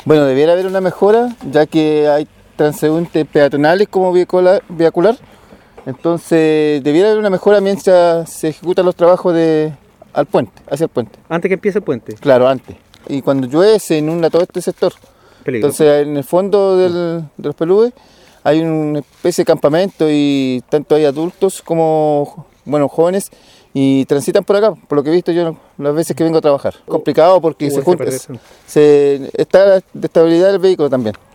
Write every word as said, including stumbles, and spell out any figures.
Bueno, debiera haber una mejora, ya que hay transeúntes peatonales como vehicular, vehicular. Entonces, debiera haber una mejora mientras se ejecutan los trabajos de, al puente, hacia el puente. Antes que empiece el puente. Claro, antes. Y cuando llueve se inunda todo este sector. Peligro. Entonces, en el fondo del, de los Pelúes hay una especie de campamento y tanto hay adultos como, bueno, jóvenes y transitan por acá, por lo que he visto yo las veces que vengo a trabajar. Complicado porque Uh, se esa junta, perdición. se, está la estabilidad del vehículo también.